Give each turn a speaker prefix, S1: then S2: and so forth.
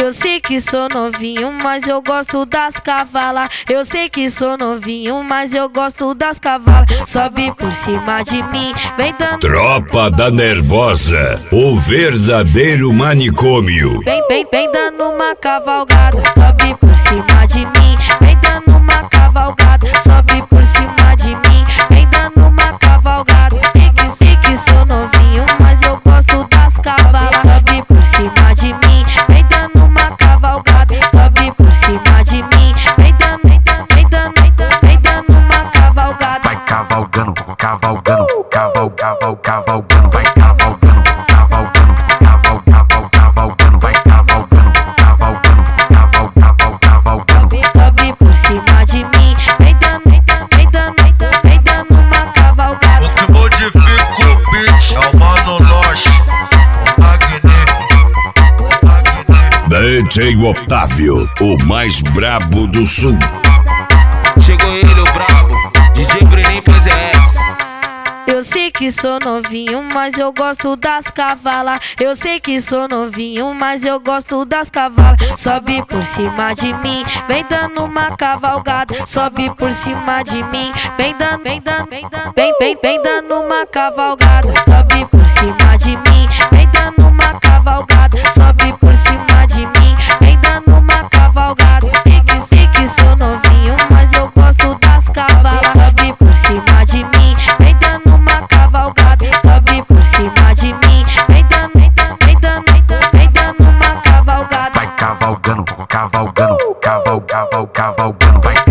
S1: Eu sei que sou novinho, mas eu gosto das cavalas. Eu sei que sou novinho, mas eu gosto das cavalas. Sobe por cima de mim, vem dando.
S2: Tropa da Nervosa, o verdadeiro manicômio.
S1: Vem dando uma cavalgada. Sobe por cima de mim, vem dando uma cavalgada. Sobe por cima de mim, vem dando uma cavalgada. Sei que sou novinho, mas eu gosto das cavalas. Sobe por cima de mim, vem dando uma cavalgada. Sobe por cima de mim, vem dando uma cavalgada.
S3: Vai cavalgando, cavalgando, cavalgando, vai cavalgando, cavalgando, cavalgando, vai cavalgando, cavalgando.
S1: Sobe por cima de mim, vem dando uma cavalgada.
S4: O que modifica o beat é o Mano Loche, o Magnífico.
S2: DJ Otávio, o mais brabo do sul.
S5: Chegou ele, o brabo, DJ Brenin PZS.
S1: Eu sei que sou novinho, mas eu gosto das cavalas. Eu sei que sou novinho, mas eu gosto das cavalas. Sobe por cima de mim, vem dando uma cavalgada. Sobe por cima de mim, vem dando uma cavalgada. Sobe por cima de mim, vem dando uma cavalgada. Sobe por cima de mim, vem dando uma cavalgada. Sei que sou novinho, mas eu gosto das cavalas. Sobe por cima de mim, vem dando uma cavalgada. Sobe por cima de mim, vem dando uma cavalgada.
S3: Vai cavalgando, cavalgando, cavalgando, vai